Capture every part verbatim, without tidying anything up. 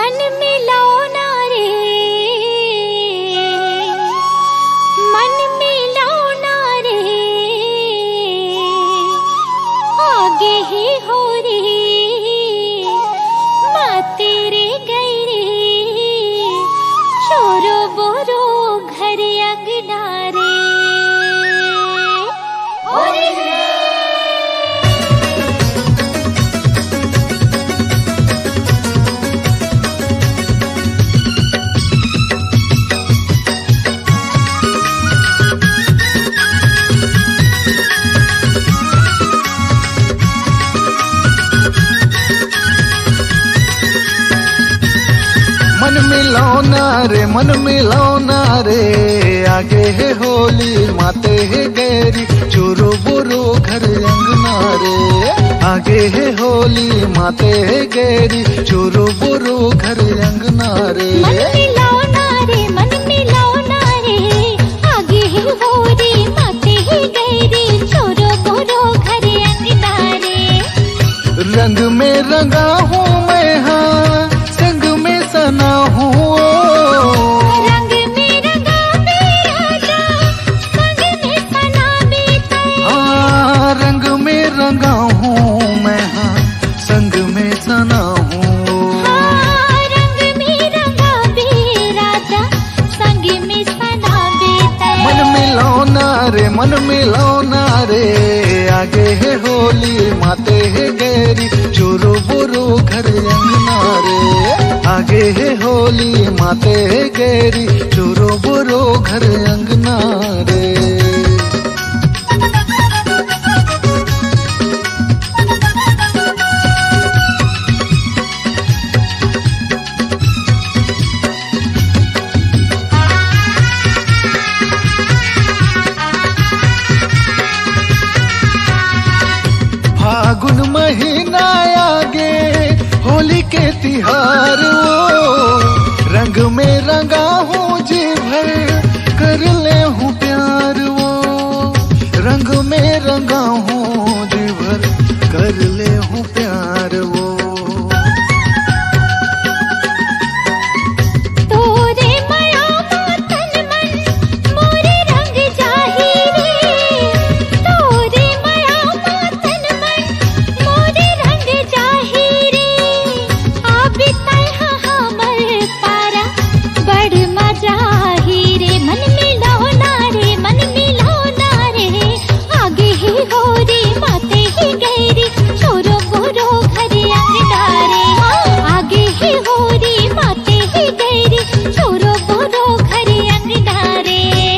मन मिलाना रे मन मिलाना रे आगे ही हो रे माँ तेरे गई रे छोरो बोरो घर अंगना रे मन मिलाना रे मन मिलाना रे आगे है होली माते है गैरी चोरो बोरो घर अंगना रे आगे है होली माते है गैरी चोरो बोरो घर अंगना रे मन मिलाना रे मन मिलाना रे आगे है होली माते है गैरी चोरो बोरो घर अंगना रे रंग में रंगा हूँ मैं हाँ संग में सना हूँ रंग में रंगा राजा संग में सना बीते हाँ रंग में रंगा हूँ मैं हाँ संग में सना हूँ हाँ रंग में रंगा राजा संग में सना बीते मन मिलाना रे मन मिलाना रे आगे है होली माते है गैरी चोरो बोरो घर अंगना रे आगे है होली माते है गैरी चोरो बोरो घर अंगना रे फागुन महीना आगे होली के तिहार वो रंग में रंगा हूँ जी भर कर ले हूँ प्यार वो रंग में रंगा हूँ जी भर कर ले हूँ प्यार वो तोरे माया तन मन मोरे रंग जाही रे तोरे माया तन मन मोरे रंग जाही रे आबि तैहा हमर पारा बड़ मजा ही रे मन मिलाना रे मन मिलाना रे आगे ही होरी माते ही गैरी छोरो बोरो घर अंगना रे आगे ही होरी माते ही गैरी छोरो बोरो घर अंगना रे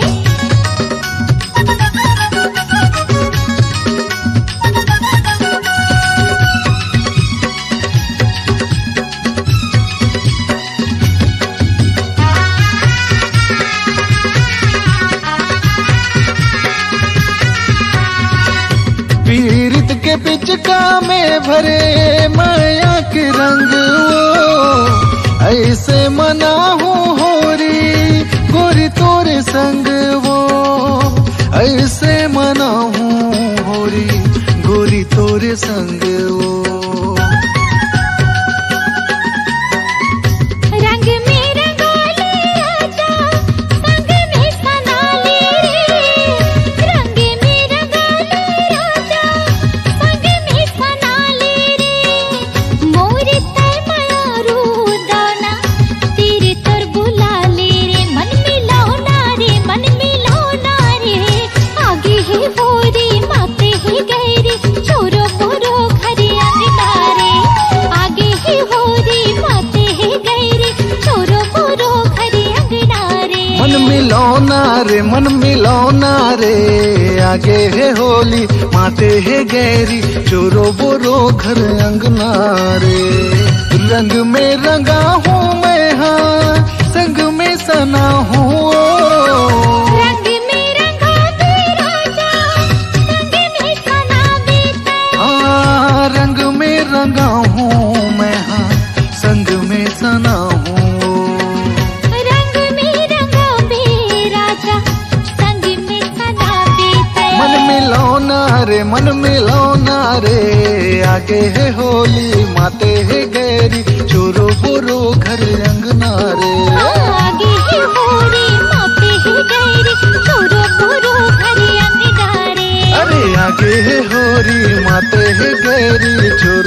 पीरित के पिचका में भरे माया के रंग वो ऐसे मना हूँ होरी गोरी तोरे संग वो ऐसे मना हूँ होरी गोरी तोरे संग वो रंग में रंगा ले राजा संग में सना ले रे रंग में रंगा ले राजा संग में सना ले रे मोरे तय मारू दाना तेरे तर बुला ले रे मन मिलाना रे मन मिलाना रे आगे ही होरी माते ही गैरी छोरो बोरो घर अंगना रे आगे ही होरी माते ही गैरी छोरो बोरो घर अंगना रे मन मिलाना रे मन मिलाना रे आगे है होली माते है गैरी चोरो बोरो घर अंगना रे रंग में रंगा हूँ मैं हाँ संग में सना हूँ रंग में रंगा राजा संग में सना बीते हाँ रंग में रंगा हूँ मैं हाँ संग में सना हूँ रंग में रंगा राजा संग में सना बीते मन मिलाना रे मन मिलाना रे आगे है होली माते है गैरी चोरो पोरो घर अंगना रे। आगे है होरी माते है गैरी छोरो पोरो घर अंगना रे। अरे आगे है होरी माते है गैरी छोरो